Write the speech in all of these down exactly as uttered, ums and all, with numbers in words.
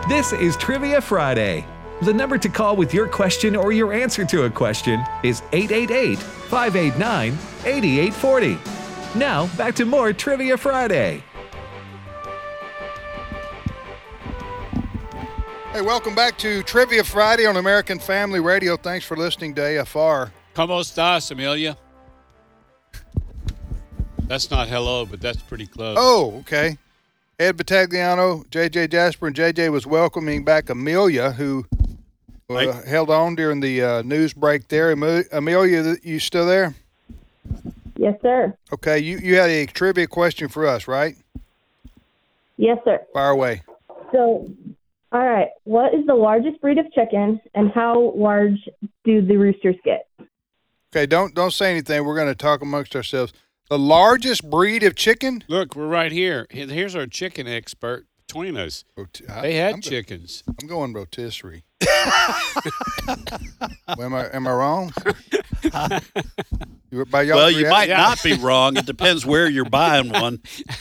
This is Trivia Friday. The number to call with your question or your answer to a question is eight eight eight, five eight nine, eight eight four zero. Now, back to more Trivia Friday. Hey, welcome back to Trivia Friday on American Family Radio. Thanks for listening to A F R. ¿Cómo estás, Amelia? That's not hello, but that's pretty close. Oh, okay. Ed Battagliano, J J Jasper, and J J was welcoming back Amelia, who uh, Right. held on during the uh, news break there. Ame- Amelia, you still there? Yes, sir. Okay, you, you had a trivia question for us, right? Yes, sir. Fire away. So, all right. What is the largest breed of chicken, and how large do the roosters get? Okay, don't don't say anything. We're going to talk amongst ourselves. The largest breed of chicken? Look, we're right here. Here- Here's our chicken expert between us. Rot- I- They had I'm, chickens. I'm going rotisserie. am I am I wrong? You- By y'all Well, three you out- might not be wrong. It depends where you're buying one.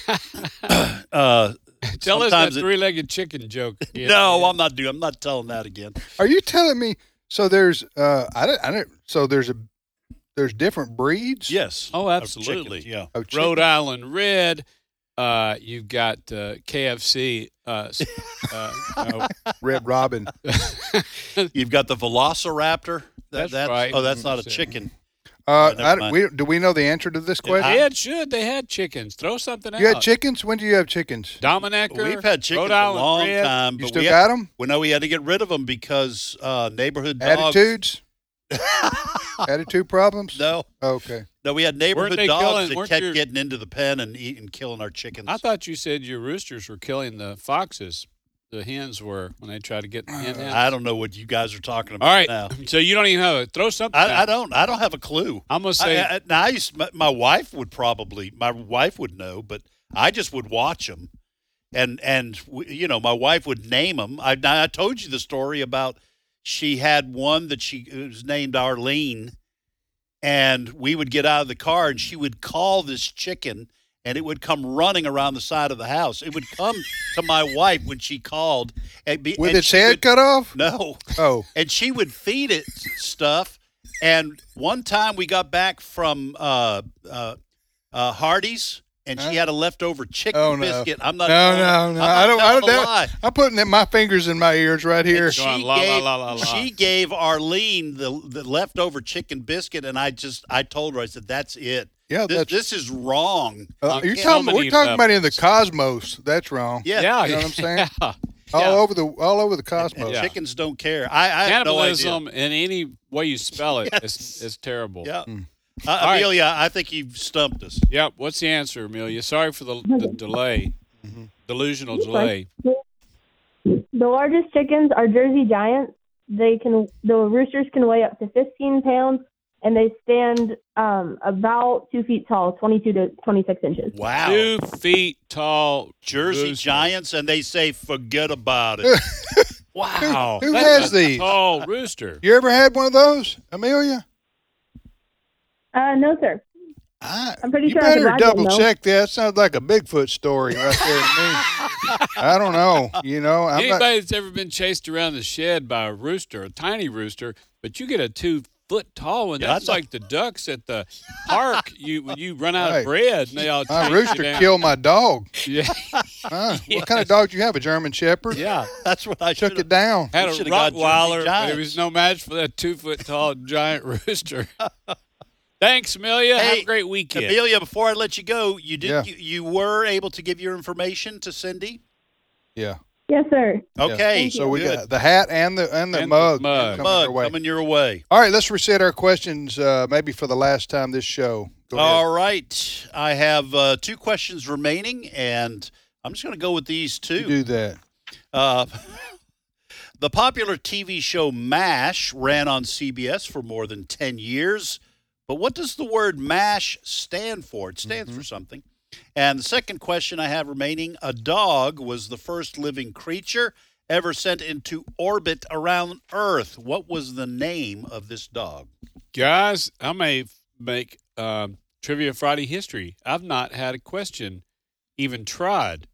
Uh, Tell us that sometimes it- three-legged chicken joke. Yeah. no, I'm not doing. I'm not telling that again. Are you telling me? So there's uh I don't I don't so there's a there's different breeds. Yes. Oh, of absolutely. chickens, yeah. Of chicken? Rhode Island Red. Uh, you've got uh, K F C. Uh, s- uh, no. Red Robin. You've got the Velociraptor. That, That's right. Oh, that's not a So- chicken. Uh, never I, mind. we, do we know the answer to this question? They had should. They had chickens. Throw something You out. had chickens? When do you have chickens? Dominecker. We've had chickens Rhode a Island long Red. time. You but still we got had, them? Well, no, we had to get rid of them because uh, neighborhood dogs. Attitudes? Attitude problems? No, Okay. no, we had neighborhood they dogs killing- that weren't kept your- getting into the pen and eating, killing our chickens. I thought you said your roosters were killing the foxes. The hens were when they tried to get the hen hens. I don't know what you guys are talking about All right. now. So you don't even have a throw something. I, I out. don't. I don't have a clue. I'm gonna say I, I, now I used, my, my wife would probably. My wife would know, but I just would watch them, and and w- you know, my wife would name them. I, I told you the story about she had one that she it was named Arlene, and we would get out of the car and she would call this chicken. And it would come running around the side of the house. It would come to my wife when she called. And be, With and its she head would- cut off? No. Oh. And she would feed it stuff. And one time we got back from uh, uh, uh, Hardee's, and she Huh? had a leftover chicken Oh, no. biscuit. I'm not. No, telling- no, I'm no. not I don't. I telling don't. a That, lie. I'm putting my fingers in my ears right here. And Go she on, la, la, gave, la, la, la. she gave Arlene the the leftover chicken biscuit, and I just I told her, I said, "That's it. Yeah, this, that's. this is wrong." Uh, on you're so talking. We're many talking about in the levels. cosmos. That's wrong. Yeah, Yeah, You know what I'm saying? Yeah. All Yeah. over the all over the And cosmos. Yeah. chickens don't care. I, I have no idea. Cannibalism in any way you spell it Yes. is, is terrible. Yeah, Mm. uh, All right. Amelia, I think you've stumped us. Yep. What's the answer, Amelia? Sorry for the, the delay. Mm-hmm. Delusional You're delay. The largest chickens are Jersey Giants. They can the roosters can weigh up to fifteen pounds, and they stand um, about two feet tall, twenty-two to twenty-six inches. Wow. Two feet tall Jersey rooster. Giants, and they say, forget about it. Wow. Who That's has a these? Tall rooster. You ever had one of those, Amelia? Uh, no, sir. I, I'm pretty you sure I better could ride double one, though. check that. Sounds like a Bigfoot story right there to me. I don't know. You know, I'm Anybody not. that's ever been chased around the shed by a rooster, a tiny rooster, but you get a two foot tall one. Yeah, That's I like the ducks at the park. You when you run out Right. of bread and they all My chase you rooster down. killed my dog. Yeah, Huh? What kind of dog do you have? A German Shepherd? yeah. That's what I Took should it down. Had You a should've got Jersey Rottweiler, but it Giants. was no match for that two foot tall giant rooster. Thanks, Amelia. Have Hey, a great weekend. Amelia, before I let you go, you did Yeah. you, you were able to give your information to Cindy? Yeah. Yes, sir. Okay. Thank you. So we good. got the hat and the and the And the mug, mug. coming our Mug way. coming your way. All right, let's reset our questions. Uh, maybe for the last time this show. Go ahead. All right. I have uh, two questions remaining, and I'm just going to go with these You two. do that. Uh, the popular T V show MASH ran on C B S for more than ten years. But what does the word MASH stand for? It stands Mm-hmm. for something. And the second question I have remaining, a dog was the first living creature ever sent into orbit around Earth. What was the name of this dog? Guys, I may make um, Trivia Friday history. I've not had a question even tried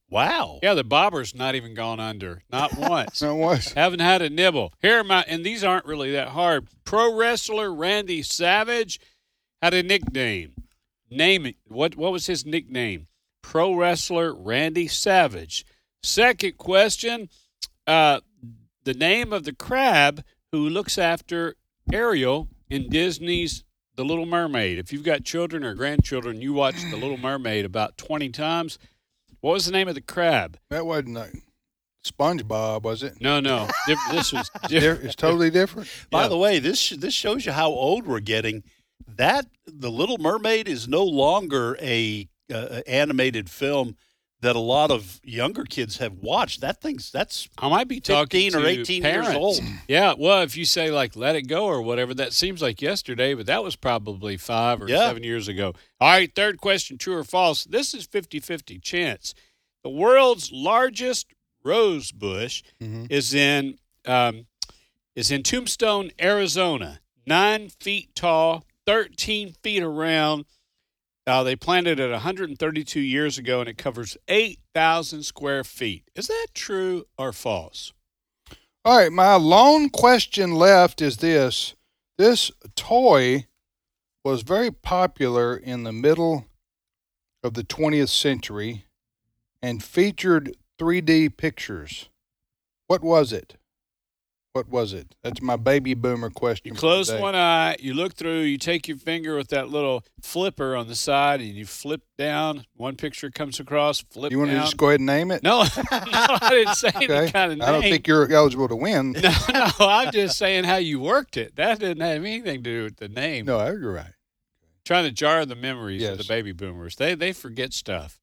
Wow. Yeah, the bobber's not even gone under. Not once. That was. Haven't had a nibble. Here are my, and these aren't really that hard. Pro wrestler Randy Savage had a nickname. Name it. What, what was his nickname? Pro wrestler Randy Savage. Second question, uh, the name of the crab who looks after Ariel in Disney's The Little Mermaid. If you've got children or grandchildren, you watch The Little Mermaid about twenty times. What was the name of the crab? That wasn't a SpongeBob, was it? No, no. Diff- this was Di- different. It's totally different. By Yeah. the way, this this shows you how old we're getting. That The Little Mermaid is no longer a uh, animated film that a lot of younger kids have watched. That thing's that's I might be talking fifteen or to eighteen parents. years old. Yeah, well, if you say like "Let It Go" or whatever, that seems like yesterday, but that was probably five or Yeah. seven years ago. All right, third question: true or false? This is fifty-fifty chance. The world's largest rose bush Mhm. is in um, is in Tombstone, Arizona. Nine feet tall, thirteen feet around. Uh, they planted it one hundred thirty-two years ago, and it covers eight thousand square feet. Is that true or false? All right, my lone question left is this. This toy was very popular in the middle of the twentieth century and featured three D pictures. What was it? What was it? That's my baby boomer question. You for close today. one eye, you look through, you take your finger with that little flipper on the side, and you flip down. One picture comes across, flip You want to down. just go ahead and name it? No, no, I didn't say any Okay. kind of name. I don't think you're eligible to win. No, no, I'm just saying how you worked it. That didn't have anything to do with the name. No, you're right. Trying to jar the memories of Yes. the baby boomers. They they forget stuff.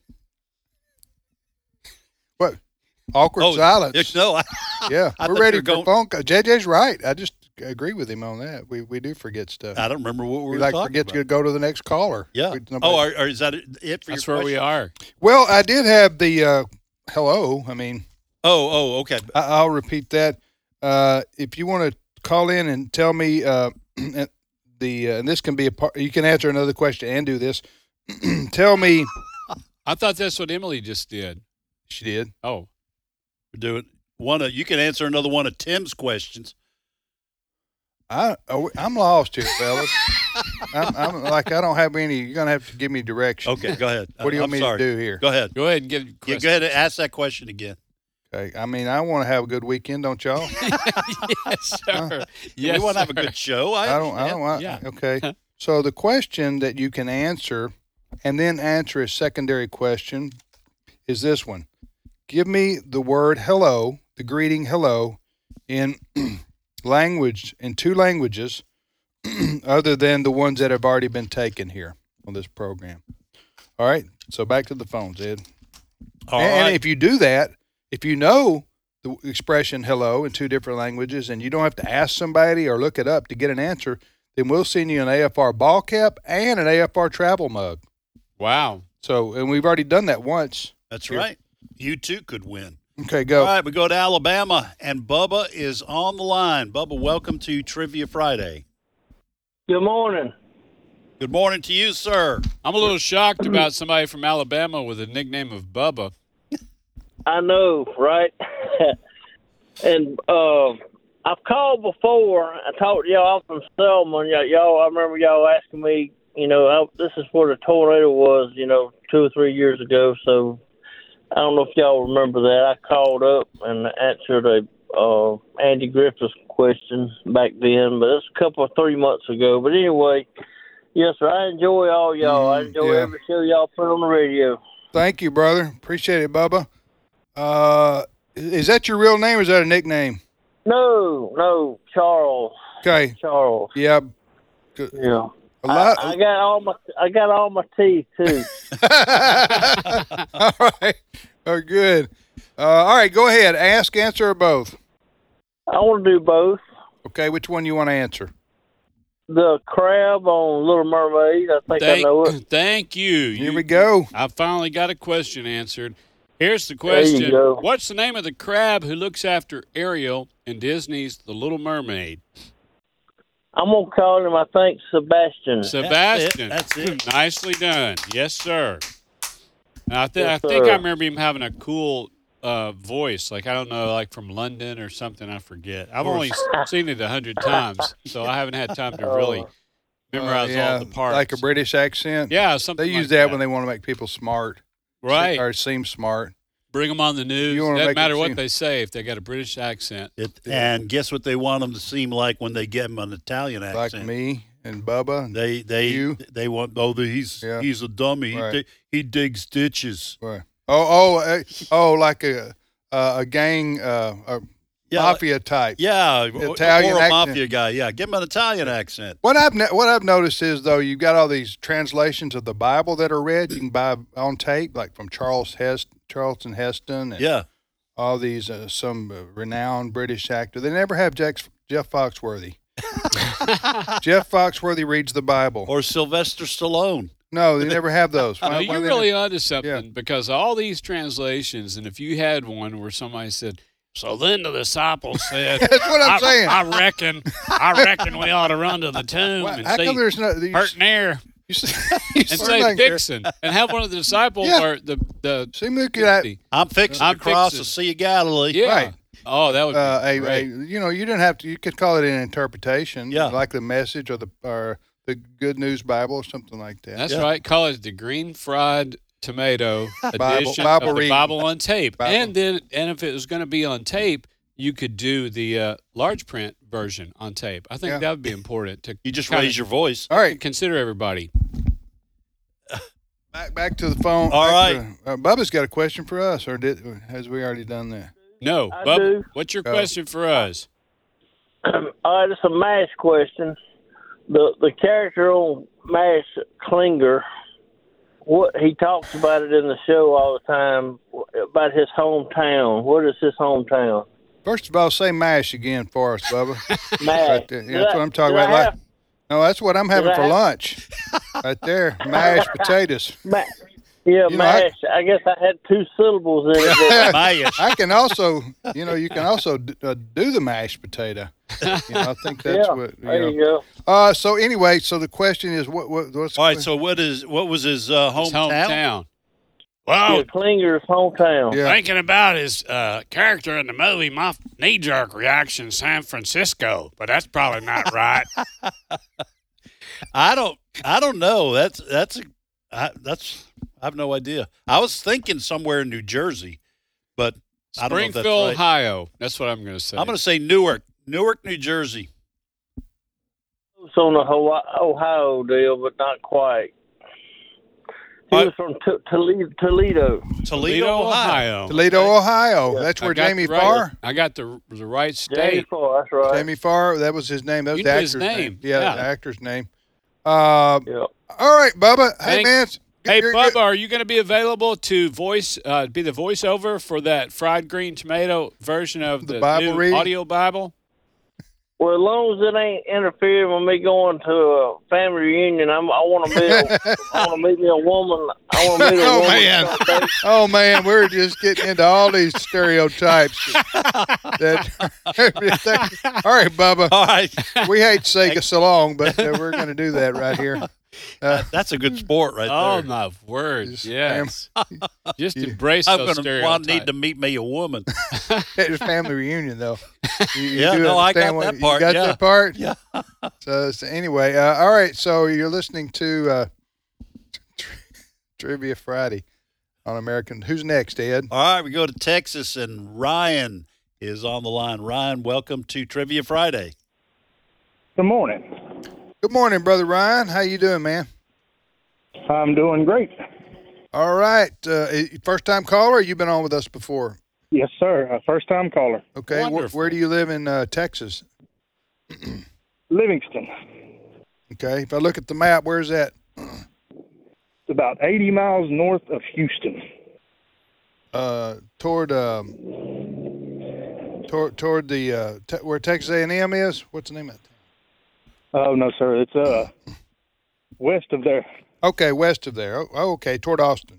What? Awkward Oh, silence. No, I, Yeah, I we're thought ready you for were going- phone call. J J's right. I just agree with him on that. We we do forget stuff. I don't remember what we we were like talking forget about. to go to the next caller. Yeah. We- nobody- Oh, are, are, is that it for That's your where we question? are. Well, I did have the uh, hello. I mean, Oh, oh, okay. I, I'll repeat that. Uh, if you want to call in and tell me uh, the uh, and this can be a part. You can answer another question and do this. Tell me. I thought that's what Emily just did. She did. Oh, We're doing one of, you can answer another one of Tim's questions. I oh, I'm lost here, fellas. I'm, I'm like I don't have any. You're gonna have to give me direction. Okay, go ahead. What do you I'm want me sorry. to do here? Go ahead. go ahead and get. Yeah, go ahead and ask that question again. Okay. I mean, I want to have a good weekend, don't y'all? Yes, sir. Yes, we want to have a sir. good show. I, I don't. I don't want. Yeah. Okay. So the question that you can answer, and then answer a secondary question, is this one: give me the word "hello," the greeting "hello," in language in two languages, other than the ones that have already been taken here on this program. All right. So back to the phones, Ed. All and, right. and if you do that, if you know the expression hello in two different languages and you don't have to ask somebody or look it up to get an answer, then we'll send you an A F R ball cap and an A F R travel mug. Wow. So, and we've already done that once. That's Here. right. You too could win. Okay, go. All right, we go to Alabama, and Bubba is on the line. Bubba, welcome to Trivia Friday. Good morning. Good morning to you, sir. I'm a little shocked about somebody from Alabama with a nickname of Bubba. I know, right? and uh, I've called before. I talked to y'all from Selma. And y'all, y'all, I remember y'all asking me, you know, I, this is where the tornado was, you know, two or three years ago. So I don't know if y'all remember that. I called up and answered a uh, Andy Griffith's question back then, but it's a couple of three months ago. But anyway, yes, sir. I enjoy all y'all. I Mm, enjoy yeah. every show y'all put on the radio. Thank you, brother. Appreciate it, Bubba. Uh, is that your real name or is that a nickname? No, no, Charles. Okay. Charles. Yeah. Good. Yeah. A lot. I, I got all my I got all my teeth too. All right. Oh, good. Uh, all right. Go ahead. Ask, answer, or both. I want to do both. Okay. Which one you want to answer? The crab on Little Mermaid. I think I know it. Thank, thank you. Here You- we go. I finally got a question answered. Here's the There you question. go. What's the name of the crab who looks after Ariel in Disney's The Little Mermaid? I'm gonna call him. I think Sebastian. Sebastian. That's it. Nicely done. Yes, sir. And I, th- Yes, I think sir. I remember him having a cool uh, voice, like I don't know, like from London or something. I forget. I've only s- seen it a hundred times, so I haven't had time to really Oh. memorize Uh, yeah, all the parts. like a British accent. yeah, something. They use like that, that when they want to make people smart, right. or seem smart. Bring them on the news. You wanna Doesn't make it matter what seem- they say if they got a British accent. It, and guess what they want them to seem like when they get them an Italian Like accent? me and Bubba. And, They they You? they want oh the, he's Yeah. he's a dummy. Right. He, di- he digs ditches. right. Oh, oh, uh, oh, like a uh, a gang, uh, a Yeah, mafia type. Yeah, Italian or a accent. mafia guy. Yeah, give him an Italian accent. What I've no- what I've noticed is though you've got all these translations of the Bible that are read. You can buy on tape, like from Charles Hest, Charlton Heston, and Yeah, all these uh, some uh, renowned British actor. They never have Jeff, Jeff Foxworthy. Jeff Foxworthy reads the Bible. or Sylvester Stallone. No, they never have those. No, Why- why you're they really never- onto something because all these translations, and if you had one where somebody said, "So then the disciples said," That's what I'm I, saying. I reckon, I reckon we ought to run to the tomb Why- and how come see there's no? You, hurting there you, say- you and seem say like there- Dixon and have one of the disciples Yeah. or the the Seem like that. I'm fixing I'm to cross fixing- the Sea of Galilee. yeah. Right. Oh, that would be Uh, a, a, great. you know, you didn't have to. You could call it an interpretation, Yeah. like the Message or the or the Good News Bible or something like that. That's Yeah. right. Call it the green fried tomato Bible- edition Bible of the reading. Bible on tape. Bible. And then, and if it was going to be on tape, you could do the uh, large print version on tape. I think Yeah. that would be important to You just kinda raise your voice. All right, consider everybody. back back to the phone. All Back right. to- uh, Bubba's got a question for us, or did has we already done that? No, I Bub, do. what's your Oh. question for us? All right, it's a MASH question. The the character on MASH, Klinger, what he talks about it in the show all the time about his hometown. What is his hometown? First of all, say mash again for us, Bubba. MASH. Right there. Yeah, Did that's I- what I'm talking did I about. Like, have- no, that's what I'm having I for have- lunch. Right there, mashed potatoes. Ma- yeah, You know, I- MASH. I, guess I had two syllables in it. didn't Mayash. I can also, you know, you can also d- uh, do the mashed potato. You know, I think I? that's yeah, what. You there know. you go. Uh, so anyway, so the question is, what, what what's All right. So what is what was his uh, His hometown? hometown. Yeah, Well, Klinger's hometown. Yeah. thinking about his uh, character in the movie, my knee jerk reaction, San Francisco, but that's probably not right. I don't. I don't know. That's that's a, I, that's. I have no idea. I was thinking somewhere in New Jersey, but I don't know if that's Springfield, right. Ohio. That's what I'm going to say. I'm going to say Newark, Newark, New Jersey. It's on the Hawaii, Ohio deal, but not quite. He Uh, was from T- Toledo. Toledo. Toledo, Ohio. Toledo, Ohio? That's I where got Jamie the right- Farr. I got the the right Jamie state. Farr, that's right. Jamie Farr. That was his name. That was You the knew actor's his name. Yeah, Yeah. the actor's name. Uh, Yeah. all right, Bubba. Hey, Thank- man. Hey, you're- Bubba, you're- are you going to be available to voice, uh, be the voiceover for that fried green tomato version of The the, Bible new reading? audio Bible? Well, as long as it ain't interfering with me going to a family reunion, I'm, I want to meet. I want to meet me a woman. I want to meet a Oh, woman. man. someday. Oh man, we're just getting into all these stereotypes. that, all right, Bubba. All right. We hate to say so long, but uh, we're going to do that right here. Uh, That's a good sport right Oh, there. my word. Just- Yes. Just You- embrace I'm those going to stereotypes. need to meet me a woman. it's family reunion, though. You, you Yeah, do no, I understand got what- that part, You got yeah. that part. Yeah. So, so anyway, uh, all right. So you're listening to uh, Trivia Friday on American. Who's next, Ed? All right, we go to Texas, and Ryan is on the line. Ryan, welcome to Trivia Friday. Good morning. Good morning, brother Ryan. How you doing, man? I'm doing great. All right. Uh, first time caller. Or you been on with us before? Yes, sir. A first time caller. Okay. Wh- Wonderful. where do you live in uh, Texas? Livingston. Okay. If I look at the map, where's that? It's about eighty miles north of Houston. Uh, toward um, toward toward the uh, te- where Texas A and M is. What's the name of it? Oh, no, sir. It's uh west of there. Okay, west of there. Oh, oh, okay, toward Austin.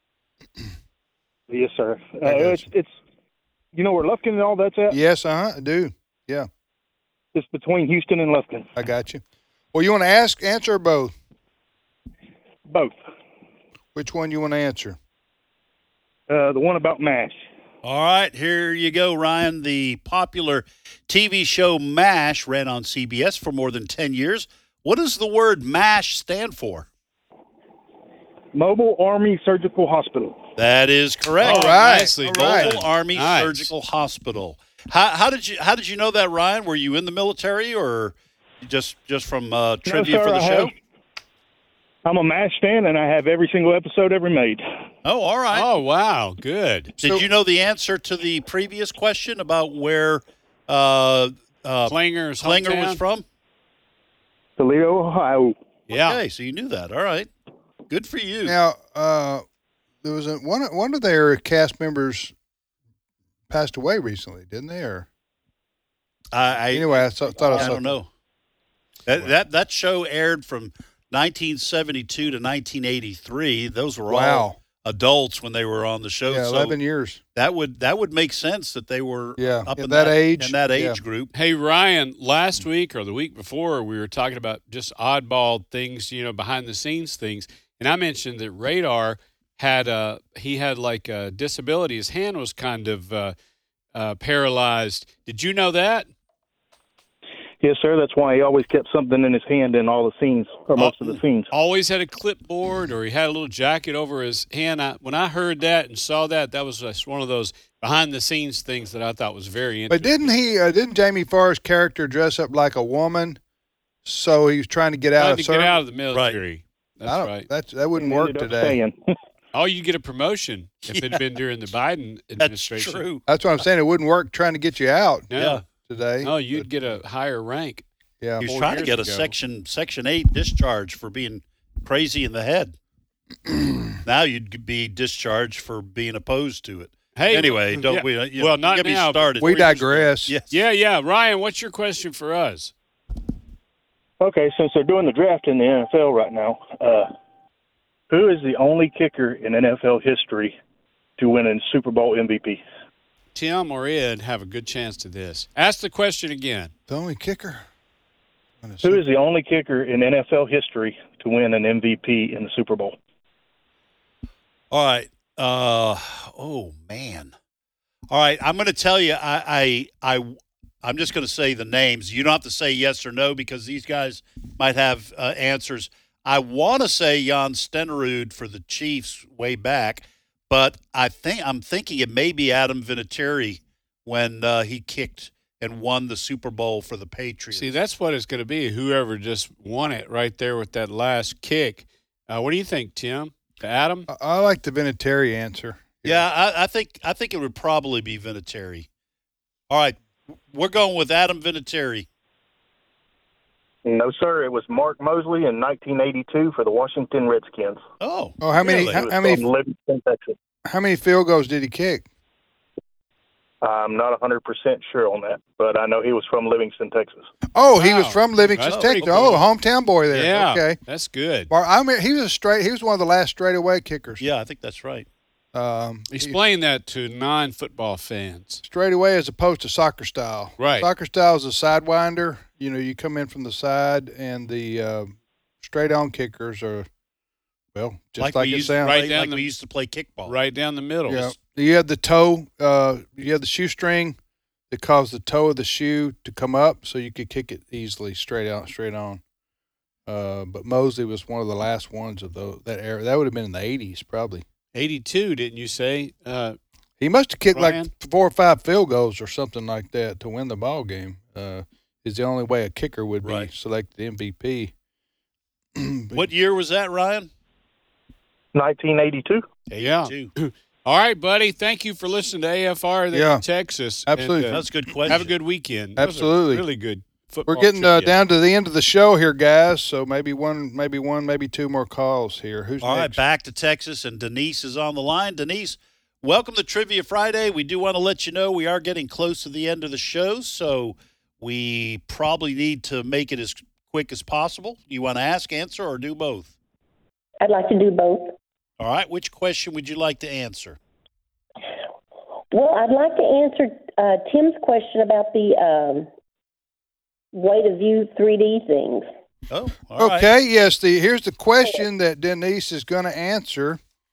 Yes, sir. Uh, I got it's, it's, you know where Lufkin and all that's at? Yes, uh huh. I do. It's between Houston and Lufkin. I got you. Well, you want to ask, answer, or both? Both. Which one you want to answer? Uh, the one about MASH. All right, here you go, Ryan. The popular T V show MASH ran on C B S for more than ten years. What does the word MASH stand for? Mobile Army Surgical Hospital. That is correct. All right. Nicely All done. right. Mobile Army Nice. Surgical Hospital. How, how did you How did you know that, Ryan? Were you in the military or just just from uh, trivia sir, for the I show? have- I'm a MASH fan, and I have every single episode ever made. Oh, all right. Oh, wow. Good. Did So- you know the answer to the previous question about where uh, uh, Klinger's Klinger hometown? was from? Toledo, Ohio. Yeah. Okay, so you knew that. All right. Good for you. Now, uh, there was a, one one of their cast members passed away recently, didn't they? Or I, I, anyway, I saw, thought I I saw. don't know. That, that that show aired from nineteen seventy-two to nineteen eighty-three. Those were Wow. all adults when they were on the show. Yeah, so eleven years. that would that would make sense that they were Yeah, up at in that age, in that age yeah. group. Hey, Ryan, last week or the week before, we were talking about just oddball things, you know, behind the scenes things. And I mentioned that Radar had uh he had like a disability. His hand was kind of uh, uh, paralyzed. Did you know that? Yes, sir. That's why he always kept something in his hand in all the scenes, or most of the scenes. Always had a clipboard, or he had a little jacket over his hand. I, when I heard that and saw that, that was just one of those behind the scenes things that I thought was very But interesting. didn't he? Uh, didn't Jamie Farr's character dress up like a woman? So he was trying to get out Trying of to service. get out of the military. I That's don't, right. That's that wouldn't He work ended up today. staying. Oh, you get a promotion if it'd been during the Biden That's administration. true. That's what I'm saying. It wouldn't work trying to get you out No, Yeah. today. no, you'd get a higher rank. Yeah. He was four trying to years get a ago. section section eight discharge for being crazy in the head. Now you'd be discharged for being opposed to it. Hey, Anyway, don't yeah. we? uh, You Well, not get now, me started. We digress. Yes. Yeah, yeah. Ryan, what's your question for us? Okay, since they're doing the draft in the N F L right now, uh, who is the only kicker in N F L history to win a Super Bowl M V P? Tim or Ed have a good chance to this. Ask the question again. The only kicker. Who is the only kicker in N F L history to win an M V P in the Super Bowl? All right. Uh, oh man. All right. I'm going to tell you. I, I, I, I'm just going to say the names. You don't have to say yes or no because these guys might have uh, answers. I want to say Jan Stenerud for the Chiefs way back, but I think I'm thinking it may be Adam Vinatieri when uh, he kicked and won the Super Bowl for the Patriots. See, that's what it's going to be. Whoever just won it right there with that last kick. Uh, what do you think, Tim? To Adam? I, I like the Vinatieri answer. Yeah, I, I think I think it would probably be Vinatieri. All right, we're going with Adam Vinatieri. No, sir. It was Mark Mosley in nineteen eighty-two for the Washington Redskins. Oh, Oh, how many? really? How, He was how many? from Livingston, Texas. How many field goals did he kick? I'm not one hundred percent sure on that, but I know he was from Livingston, Texas. Oh, he was Wow. from Livingston, That's Texas. pretty Oh, cool. hometown boy there. Yeah. Okay. That's good. Well, I mean, he was a straight. He was one of the last straightaway kickers. Yeah, I think that's right. Um, he- Explain that to non-football fans. straightaway as opposed to soccer style. Right. Soccer style is a sidewinder. You know, you come in from the side, and the uh, straight on kickers are, well, just like, we it used to sounds. play, Right down like the- we used to play kickball. Right down the middle. Yeah. You have the toe. Uh, you have the shoestring that caused the toe of the shoe to come up, so you could kick it easily straight out, straight on. Uh, but Mosley was one of the last ones of those, that era. That would have been in the eighties, probably. eighty-two, didn't you say? Uh, He must have kicked Ryan? like four or five field goals or something like that to win the ball game. Uh, is the only way a kicker would be Right. selected M V P. What year was that, Ryan? nineteen eighty-two. Yeah. eighty-two. All right, buddy. Thank you for listening to A F R there Yeah. in Texas. Absolutely. And, uh, That's a good question. have a good weekend. That was a Absolutely. really good football. We're getting uh, trivia. down to the end of the show here, guys. So maybe one, maybe one, maybe two more calls here. Who's All right, next? back to Texas, and Denise is on the line. Denise, welcome to Trivia Friday. We do want to let you know we are getting close to the end of the show, so we probably need to make it as quick as possible. You want to ask, answer, or do both? I'd like to do both. All right, which question would you like to answer? Well, I'd like to answer uh, Tim's question about the um, way to view three D things. Oh, all right. Okay, yes. The here's the question that Denise is going to answer.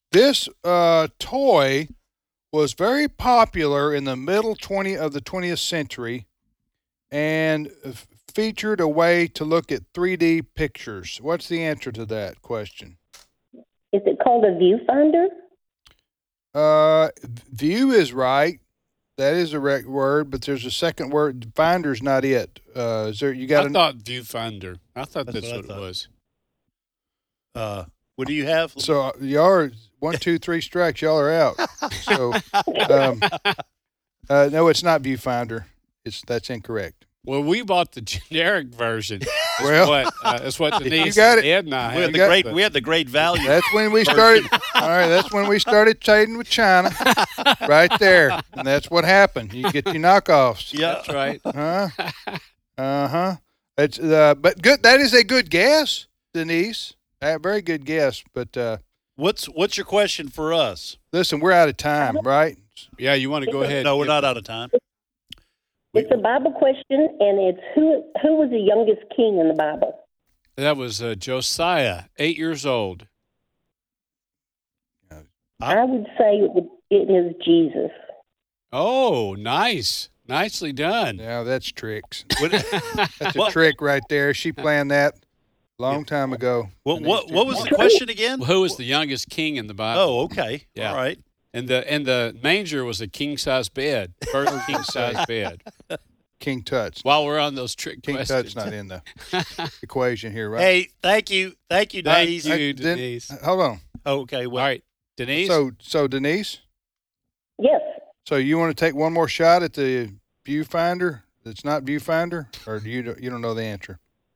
This uh, toy was very popular in the middle twenty of the twentieth century, and f- featured a way to look at three D pictures. What's the answer to that question? Is it called a viewfinder? Uh, view is right. That is the right word, but there's a second word. Finder's not it. Uh, is there? You got? I an- thought viewfinder. I thought That's that's, what I what, thought. it was. Uh, what do you have? So uh, y'all are one, two, three strikes. Y'all are out. So um, uh, no, it's not viewfinder. It's that's incorrect. Well, we bought the generic version. That's Well, what, uh, that's what Denise got it. and Ed and I we had had. the got- great. We had the great value. That's when we started. All right, that's when we started trading with China, right there, and that's what happened. You get your knockoffs. Yeah. That's right. Huh? Uh huh. It's uh, but good. That is a good guess, Denise. A very good guess. But uh, What's What's your question for us? listen, we're out of time, right? Yeah, you want to go ahead? No, we're Give- not out of time. It's a Bible question, and it's who who was the youngest king in the Bible? That was uh, Josiah, eight years old. I would say it, would, it is Jesus. Oh, nice. Nicely done. Yeah, that's tricks. What, That's a What- trick right there. She planned that a long time ago. what, what, what was the question again? Well, who was the youngest king in the Bible? Oh, okay. Yeah. All right. And the and the manger was a king size bed, first king size bed. King Tut's. While we're on those trick King questions, Tut's not in the equation here, right? Hey, thank you, thank you, Thank Denise. you, I- then- Denise. Hold on. Okay. Well, All right, Denise. So, so Denise, Yes. so you want to take one more shot at the viewfinder? That's not viewfinder, or do you don't- you don't know the answer?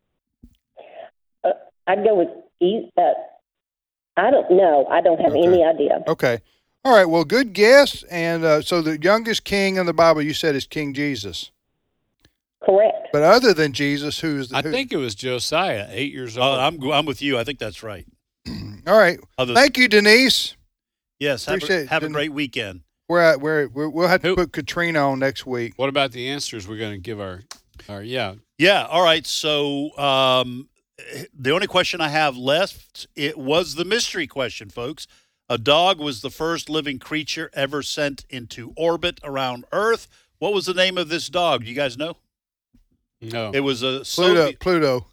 Uh, I'd go with E. Uh, I don't know. I don't have Okay. any idea. Okay. All right. Well, good guess. And uh, so the youngest king in the Bible, you said, is King Jesus. Correct. But other than Jesus, who's the? I who- think it was Josiah, eight years uh, old. I'm I'm with you. I think that's right. All right. Other, Thank you, Denise. yes. Have, appreciate a, it, have a Den- great weekend. We're at, we're, we're we'll have to Who- put Katrina on next week. What about the answers we're going to give our, our yeah? Yeah. All right. So um, the only question I have left it was the mystery question, folks. A dog was the first living creature ever sent into orbit around Earth. What was the name of this dog? Do you guys know? No. It was a Pluto. Soviet. Pluto.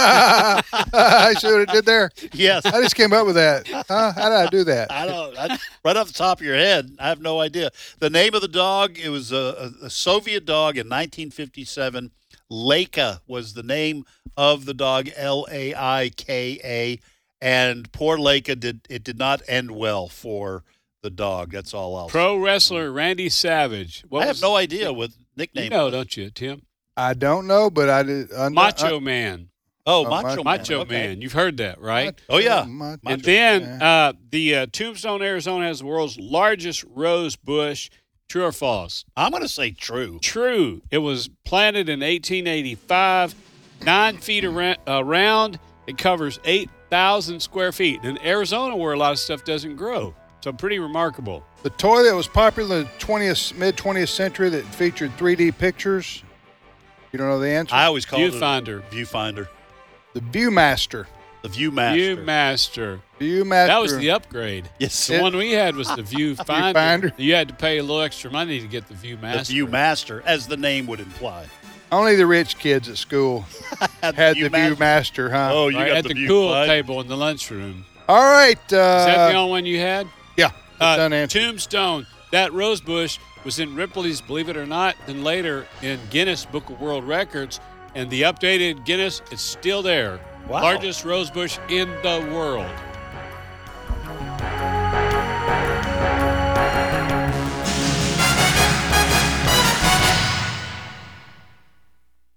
I see what it did there. Yes. I just came up with that. Huh? How did I do that? I don't. I, right off the top of your head, I have no idea. The name of the dog. It was a, a, a Soviet dog in nineteen fifty-seven. Laika was the name of the dog. L A I K A. And poor Laika did. It did not end well for the dog. That's all I'll say. Pro wrestler Randy Savage. What I have was- no idea what You nickname. know, it was. don't you, Tim? I don't know, but I did. I, Macho I, Man. Oh, Oh, Macho Macho Man. Macho Okay. Man. You've heard that, right? Oh, yeah. Macho And then Man. uh, the uh, Tombstone, Arizona has the world's largest rose bush. True or false? I'm going to say true. True. It was planted in eighteen eighty-five, nine feet ar- around. It covers eight thousand square feet. In Arizona, where a lot of stuff doesn't grow. So pretty remarkable. The toy that was popular in the twentieth, mid twentieth century that featured three D pictures. You don't know the answer? I always call Viewfinder. it a viewfinder. the Viewmaster. The Viewmaster. Viewmaster. Viewmaster. That was the upgrade. Yes. The one we had was the Viewfinder. Viewfinder. You had to pay a little extra money to get the The Viewmaster. Viewmaster, as the name would imply. Only the rich kids at school Had had the Viewmaster. Viewmaster, huh? Oh, you Right, got at the, the cool Viewfinder. table in the lunchroom. All right. Uh, Is that the only one you had? yeah. Uh, done answer. Tombstone. That rose bush was in Ripley's Believe It or Not, and later in Guinness Book of World Records. And the updated Guinness, it's still there. Wow. Largest rose bush in the world.